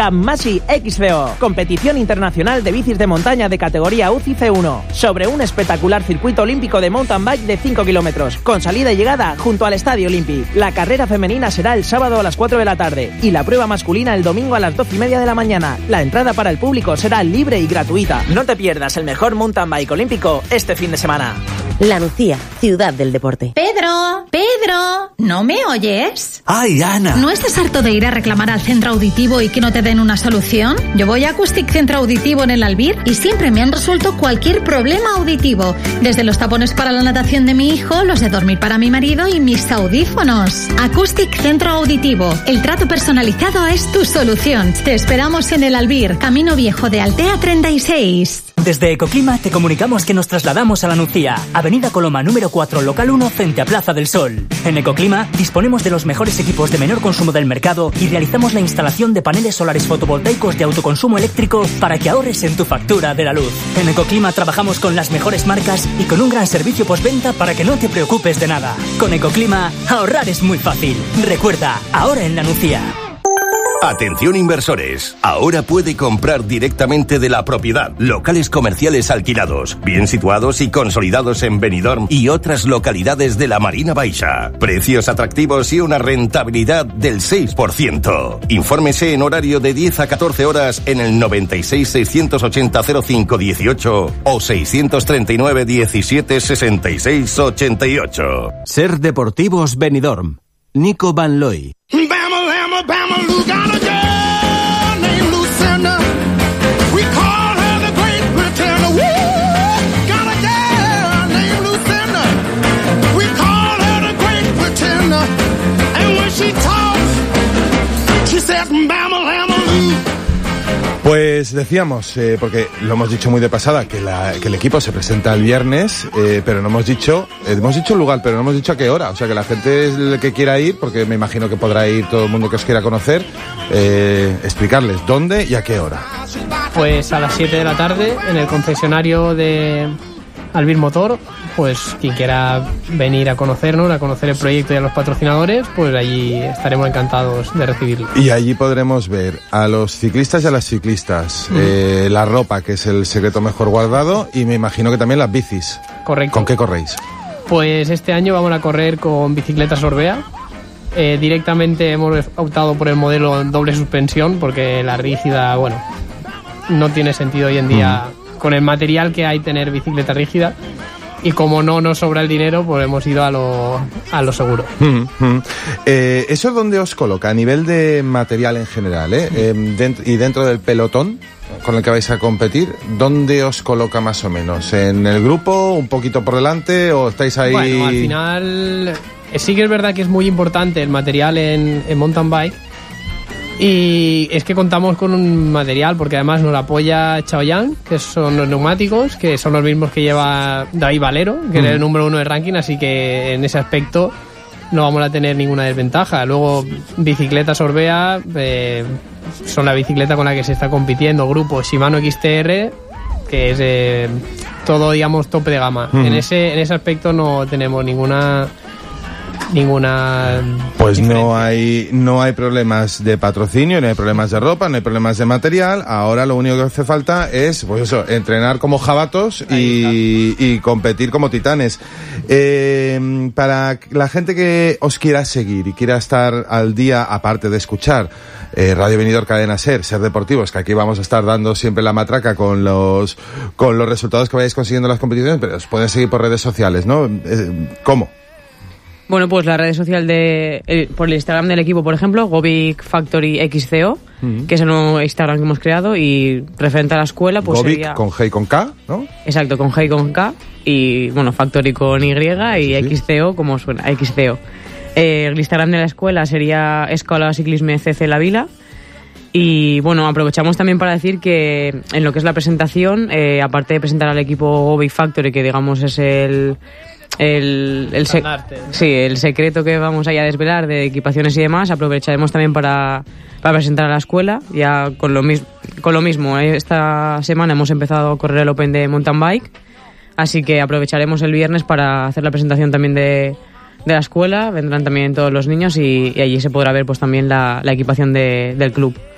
Kamasi XCO, competición internacional de bicis de montaña de categoría UCI C1, sobre un espectacular circuito olímpico de mountain bike de 5 kilómetros, con salida y llegada junto al Estadio Olympic. La carrera femenina será el sábado a las 4 de la tarde y la prueba masculina el domingo a las 12:30 de la mañana. La entrada para el público será libre y gratuita. No te pierdas el mejor mountain bike olímpico este fin de semana. La Nucía, ciudad del deporte. Pedro, ¿no me oyes? ¡Ay, Ana! ¿No estás harto de ir a reclamar al centro auditivo y que no te den una solución? Yo voy a Acoustic Centro Auditivo en el Albir y siempre me han resuelto cualquier problema auditivo. Desde los tapones para la natación de mi hijo, los de dormir para mi marido y mis audífonos. Acoustic Centro Auditivo. El trato personalizado es tu solución. Te esperamos en el Albir, Camino Viejo de Altea 36. Desde Ecoclima te comunicamos que nos trasladamos a La Nucía, Avenida Coloma número 4, local 1, frente a Plaza del Sol. En Ecoclima disponemos de los mejores equipos de menor consumo del mercado y realizamos la instalación de paneles solares fotovoltaicos de autoconsumo eléctrico para que ahorres en tu factura de la luz. En Ecoclima trabajamos con las mejores marcas y con un gran servicio postventa para que no te preocupes de nada. Con Ecoclima, ahorrar es muy fácil. Recuerda, ahora en La Nucía. Atención inversores, ahora puede comprar directamente de la propiedad. Locales comerciales alquilados, bien situados y consolidados en Benidorm y otras localidades de la Marina Baixa. Precios atractivos y una rentabilidad del 6%. Infórmese en horario de 10 a 14 horas en el 96 680 05 18 o 639 17 66 88. Ser Deportivos Benidorm. Nico Van Looy. Pues decíamos, porque lo hemos dicho muy de pasada, que el equipo se presenta el viernes, pero no hemos dicho el lugar, pero no hemos dicho a qué hora. O sea, que la gente que quiera ir, porque me imagino que podrá ir todo el mundo que os quiera conocer, explicarles dónde y a qué hora. Pues a las 7 de la tarde, en el concesionario de Albir Motor, pues quien quiera venir a conocernos, a conocer el proyecto y a los patrocinadores, pues allí estaremos encantados de recibirlo. Y allí podremos ver a los ciclistas y a las ciclistas, la ropa, que es el secreto mejor guardado, y me imagino que también las bicis. Correcto. ¿Con qué corréis? Pues este año vamos a correr con bicicletas Orbea. Directamente hemos optado por el modelo doble suspensión, porque la rígida, bueno, no tiene sentido hoy en día con el material que hay tener bicicleta rígida. Y como no nos sobra el dinero, pues hemos ido a lo seguro. ¿Eso es donde os coloca a nivel de material en general? Y dentro del pelotón con el que vais a competir, ¿dónde os coloca más o menos? ¿En el grupo, un poquito por delante o estáis ahí? Bueno, al final sí que es verdad que es muy importante el material en mountain bike. Y es que contamos con un material, porque además nos apoya Chaoyang, que son los neumáticos, que son los mismos que lleva David Valero, que es el número 1 del ranking, así que en ese aspecto no vamos a tener ninguna desventaja. Luego, bicicletas Orbea, son la bicicleta con la que se está compitiendo, grupo Shimano XTR, que es todo, digamos, tope de gama. En ese aspecto no tenemos ninguna pues diferencia. no hay problemas de patrocinio, no hay problemas de ropa, no hay problemas de material. Ahora lo único que hace falta es, pues eso, entrenar como jabatos y competir como titanes. Para la gente que os quiera seguir y quiera estar al día, aparte de escuchar Radio Benidorm, Cadena Ser Deportivos, que aquí vamos a estar dando siempre la matraca con los resultados que vayáis consiguiendo en las competiciones, pero os pueden seguir por redes sociales, ¿no? ¿Cómo? Bueno, pues la red social por el Instagram del equipo, por ejemplo, Govic Factory XCO, que es el nuevo Instagram que hemos creado, y referente a la escuela, pues Govic sería... con G y con K, ¿no? Exacto, con G y con K, y bueno, Factory con Y y XCO, como suena, XCO. El Instagram de la escuela sería Escola Ciclisme CC La Vila. Y bueno, aprovechamos también para decir que en lo que es la presentación, aparte de presentar al equipo Govic Factory, que digamos es el secreto que vamos a desvelar de equipaciones y demás, aprovecharemos también para presentar a la escuela, ya con lo mismo. Esta semana hemos empezado a correr el Open de mountain bike, así que aprovecharemos el viernes para hacer la presentación también de la escuela. Vendrán también todos los niños y allí se podrá ver pues también la equipación del club.